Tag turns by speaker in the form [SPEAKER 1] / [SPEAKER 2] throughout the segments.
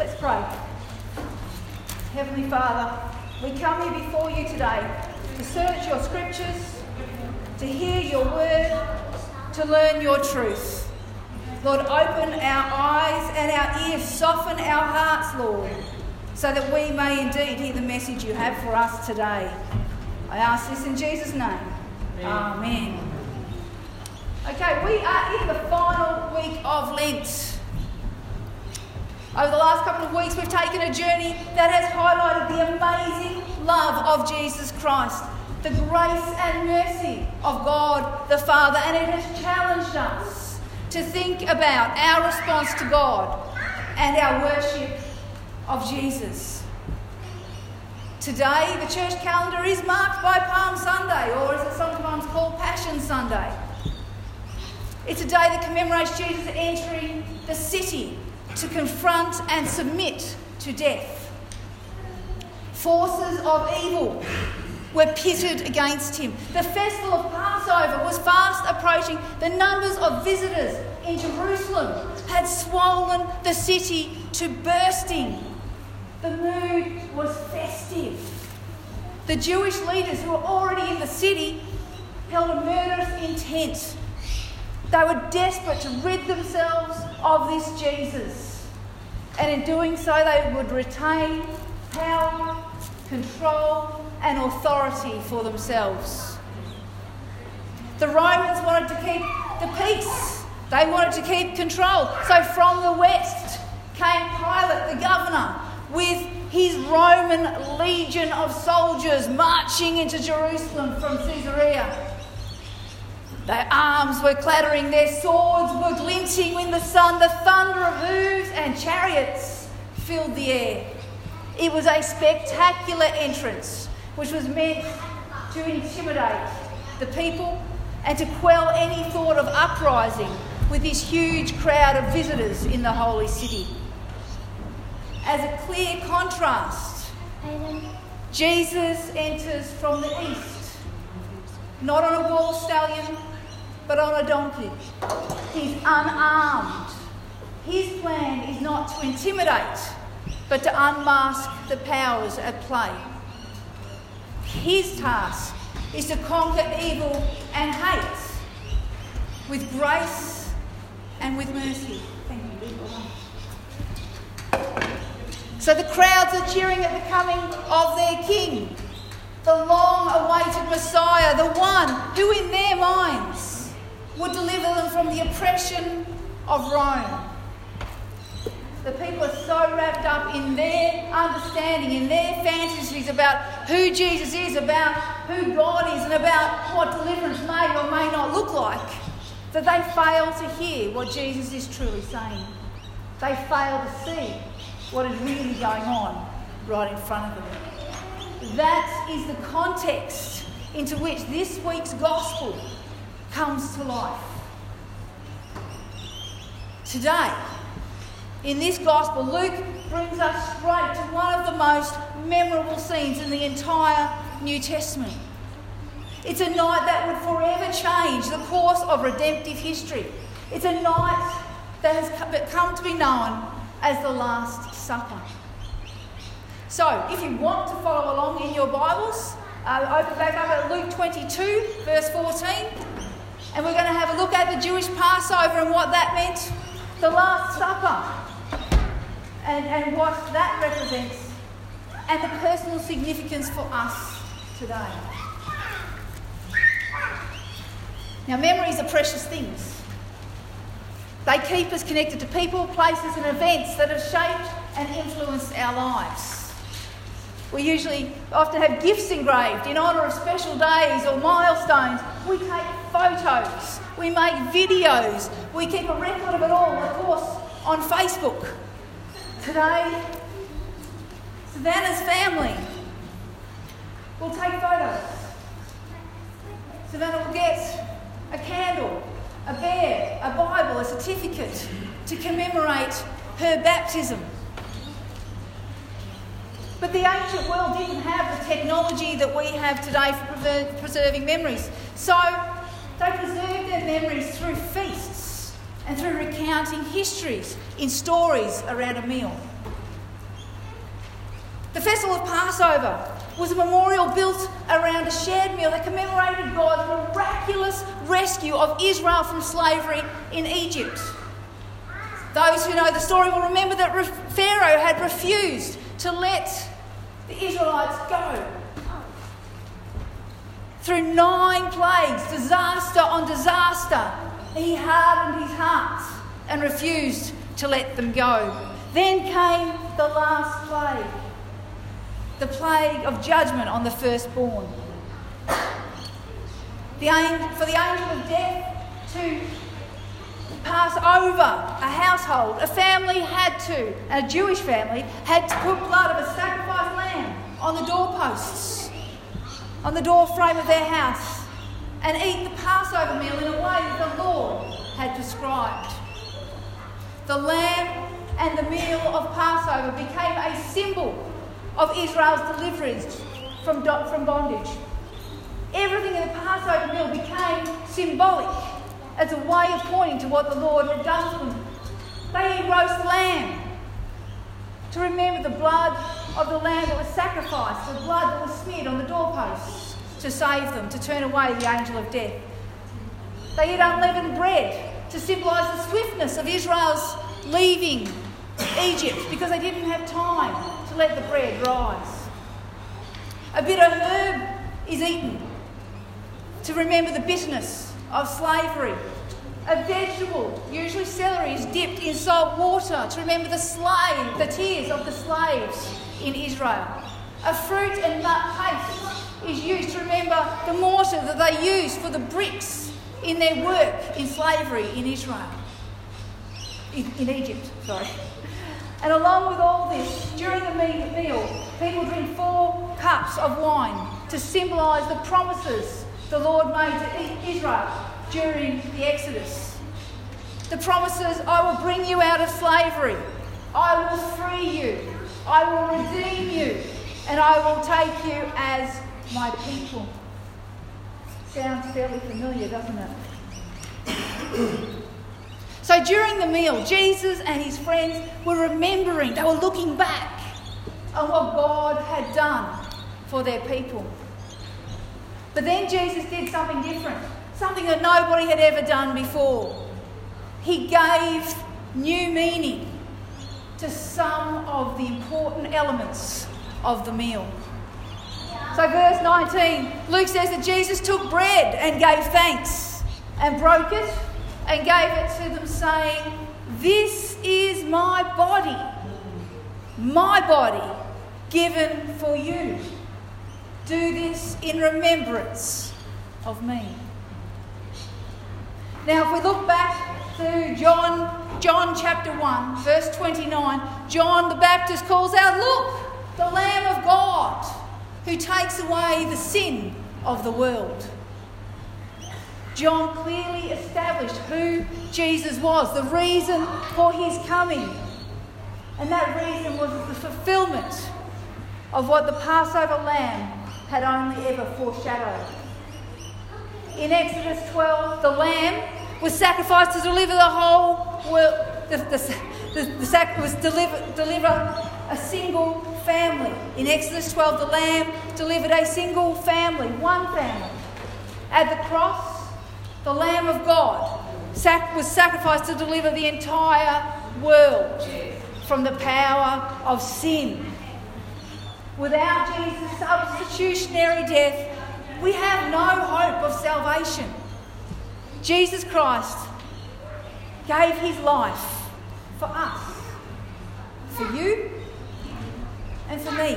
[SPEAKER 1] Let's pray. Heavenly Father, we come here before you today to search your scriptures, to hear your word, to learn your truth. Lord, open our eyes and our ears, soften our hearts, Lord, so that we may indeed hear the message you have for us today. I ask this in Jesus' name. Amen. Okay, we are in the final week of Lent. Over the last couple of weeks, we've taken a journey that has highlighted the amazing love of Jesus Christ, the grace and mercy of God the Father, and it has challenged us to think about our response to God and our worship of Jesus. Today, the church calendar is marked by Palm Sunday, or as it's sometimes called, Passion Sunday. It's a day that commemorates Jesus entering the city to confront and submit to death. Forces of evil were pitted against him. The festival of Passover was fast approaching. The numbers of visitors in Jerusalem had swollen the city to bursting. The mood was festive. The Jewish leaders who were already in the city held a murderous intent. They were desperate to rid themselves of this Jesus. And in doing so, they would retain power, control, and authority for themselves. The Romans wanted to keep the peace. They wanted to keep control. So from the west came Pilate, the governor, with his Roman legion of soldiers marching into Jerusalem from Caesarea. Their arms were clattering, their swords were glinting in the sun, the thunder of hooves and chariots filled the air. It was a spectacular entrance which was meant to intimidate the people and to quell any thought of uprising with this huge crowd of visitors in the holy city. As a clear contrast, Jesus enters from the east, not on a war stallion, but on a donkey. He's unarmed. His plan is not to intimidate, but to unmask the powers at play. His task is to conquer evil and hate with grace and with mercy. Thank you. So the crowds are cheering at the coming of their king, the long-awaited Messiah, the one who in their minds would deliver them from the oppression of Rome. The people are so wrapped up in their understanding, in their fantasies about who Jesus is, about who God is, and about what deliverance may or may not look like, that they fail to hear what Jesus is truly saying. They fail to see what is really going on right in front of them. That is the context into which this week's gospel comes to life. Today, in this gospel, Luke brings us straight to one of the most memorable scenes in the entire New Testament. It's a night that would forever change the course of redemptive history. It's a night that has come to be known as the Last Supper. So, if you want to follow along in your Bibles, open back up at Luke 22, verse 14. And we're going to have a look at the Jewish Passover and what that meant, the Last Supper, and what that represents, and the personal significance for us today. Now, memories are precious things. They keep us connected to people, places and events that have shaped and influenced our lives. We often have gifts engraved in honour of special days or milestones. We take photos, we make videos, we keep a record of it all, of course, on Facebook. Today, Savannah's family will take photos. Savannah will get a candle, a bear, a Bible, a certificate to commemorate her baptism. But the ancient world didn't have the technology that we have today for preserving memories. So they preserved their memories through feasts and through recounting histories in stories around a meal. The festival of Passover was a memorial built around a shared meal that commemorated God's miraculous rescue of Israel from slavery in Egypt. Those who know the story will remember that Pharaoh had refused to let the Israelites go. Through 9 plagues, disaster on disaster, he hardened his heart and refused to let them go. Then came the last plague, the plague of judgment on the firstborn. For the angel of death to pass over a household, a family had to, a Jewish family, had to put blood of a sacrificed lamb on the doorposts, on the door frame of their house, and eat the Passover meal in a way that the Lord had prescribed. The lamb and the meal of Passover became a symbol of Israel's deliverance from bondage. Everything in the Passover meal became symbolic as a way of pointing to what the Lord had done for them. They eat roast lamb to remember the blood of the lamb that was sacrificed, the blood that was smeared on the doorposts to save them, to turn away the angel of death. They eat unleavened bread to symbolise the swiftness of Israel's leaving Egypt, because they didn't have time to let the bread rise. A bitter herb is eaten to remember the bitterness of slavery. A vegetable, usually celery, is dipped in salt water to remember the tears of the slaves in Israel. A fruit and nut paste is used to remember the mortar that they used for the bricks in their work in slavery in Israel. In Egypt, sorry. And along with all this, during the meal, people drink 4 cups of wine to symbolise the promises the Lord made to Israel during the Exodus. The promises, I will bring you out of slavery, I will free you, I will redeem you, and I will take you as my people. Sounds fairly familiar, doesn't it? So during the meal, Jesus and his friends were remembering, they were looking back on what God had done for their people. But then Jesus did something different, something that nobody had ever done before. He gave new meaning to some of the important elements of the meal. So verse 19, Luke says that Jesus took bread and gave thanks and broke it and gave it to them, saying, "This is my body given for you. Do this in remembrance of me." Now, if we look back to John chapter 1, verse 29, John the Baptist calls out, "Look, the Lamb of God who takes away the sin of the world." John clearly established who Jesus was, the reason for his coming. And that reason was the fulfilment of what the Passover lamb had only ever foreshadowed. In Exodus 12, the lamb was sacrificed to deliver the whole world. Deliver a single family. In Exodus 12, the lamb delivered a single family, one family. At the cross, the Lamb of God was sacrificed to deliver the entire world from the power of sin. Without Jesus' substitutionary death, we have no hope of salvation. Jesus Christ gave his life for us, for you and for me.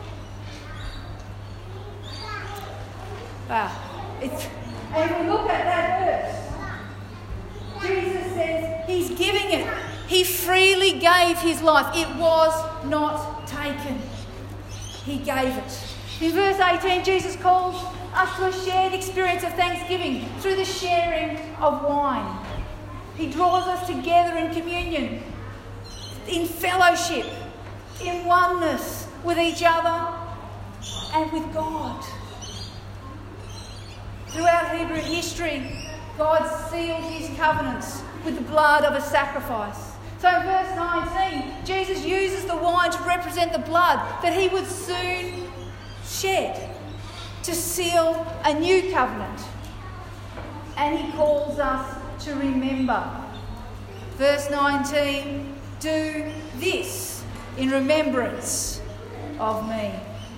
[SPEAKER 1] Wow. And if we look at that verse, Jesus says he's giving it. He freely gave his life. It was not taken. He gave it. In verse 18, Jesus calls us to a shared experience of thanksgiving through the sharing of wine. He draws us together in communion, in fellowship, in oneness with each other and with God. Throughout Hebrew history, God sealed his covenants with the blood of a sacrifice. So in verse 19, Jesus uses the wine designed to represent the blood that he would soon shed to seal a new covenant. And he calls us to remember. Verse 19, do this in remembrance of me.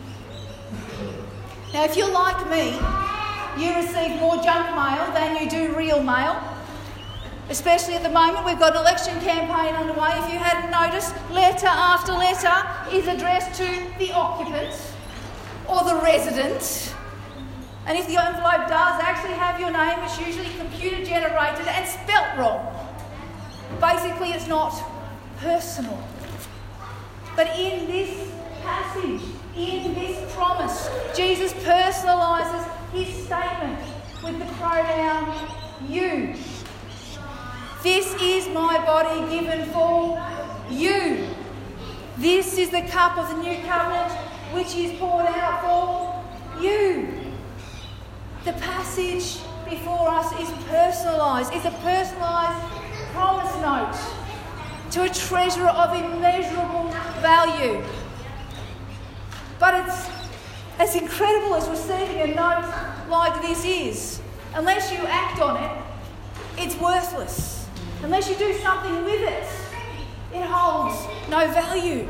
[SPEAKER 1] Now, if you're like me, you receive more junk mail than you do real mail. Especially at the moment, we've got an election campaign underway. If you hadn't noticed, letter after letter is addressed to the occupant or the resident. And if the envelope does actually have your name, it's usually computer generated and spelt wrong. Basically, it's not personal. But in this passage, in this promise, Jesus personalises his statement with the pronoun you. This is my body given for you. This is the cup of the new covenant which is poured out for you. The passage before us is personalised. It's a personalised promise note to a treasure of immeasurable value. But it's as incredible as receiving a note like this is. Unless you act on it, it's worthless. Unless you do something with it, it holds no value.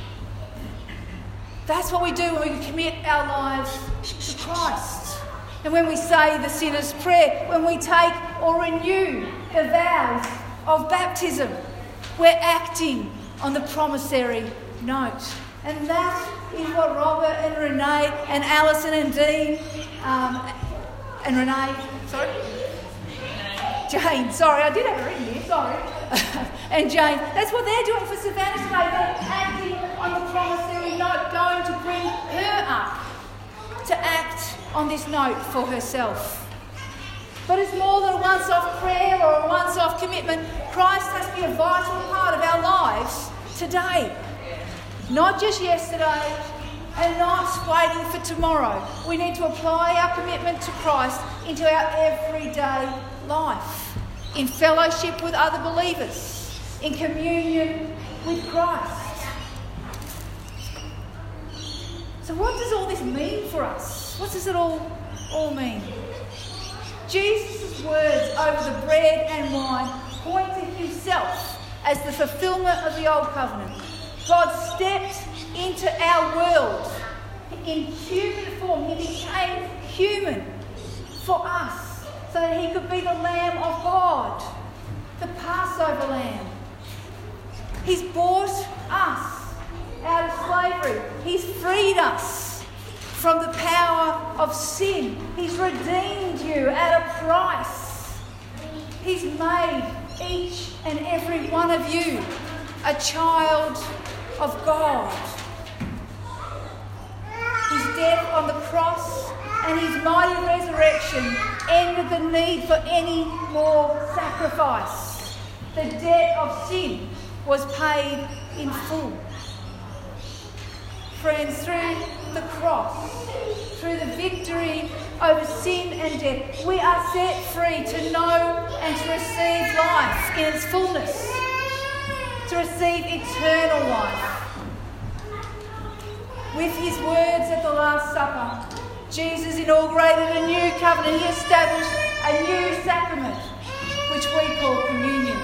[SPEAKER 1] That's what we do when we commit our lives to Christ. And when we say the sinner's prayer, when we take or renew the vows of baptism, we're acting on the promissory note. And that is what Robert and Renee and Alison and Dean Jane, sorry, I did have it written here, sorry. And Jane, that's what they're doing for Savannah today. They're acting on the promissory note, going to bring her up to act on this note for herself. But it's more than a once-off prayer or a once-off commitment. Christ has to be a vital part of our lives today. Not just yesterday and not waiting for tomorrow. We need to apply our commitment to Christ into our everyday life, in fellowship with other believers, in communion with Christ. So what does all this mean for us? What does it all mean? Jesus' words over the bread and wine point to himself as the fulfilment of the Old Covenant. God stepped into our world in human form. He became human for us so that he could be the Lamb of God, the Passover Lamb. He's bought us out of slavery. He's freed us from the power of sin. He's redeemed you at a price. He's made each and every one of you a child of God. His death on the cross and his mighty resurrection ended the need for any more sacrifice. The debt of sin was paid in full. Friends, through the cross, through the victory over sin and death, we are set free to know and to receive life in its fullness, to receive eternal life. With his words at the Last Supper, Jesus inaugurated a new covenant. He established a new sacrament, which we call communion.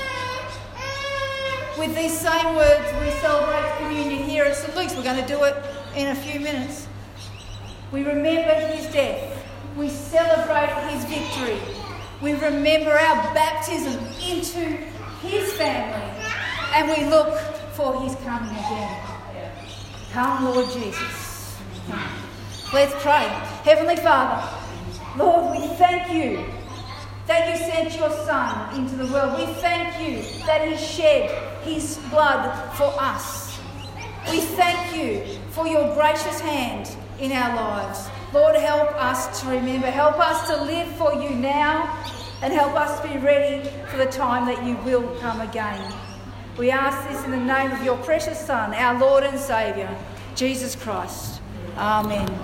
[SPEAKER 1] With these same words, we celebrate communion here at St. Luke's. We're going to do it in a few minutes. We remember his death. We celebrate his victory. We remember our baptism into his family. And we look for his coming again. Come, Lord Jesus. Come. Let's pray. Heavenly Father, Lord, we thank you that you sent your Son into the world. We thank you that he shed his blood for us. We thank you for your gracious hand in our lives. Lord, help us to remember. Help us to live for you now, and help us to be ready for the time that you will come again. We ask this in the name of your precious Son, our Lord and Saviour, Jesus Christ. Amen.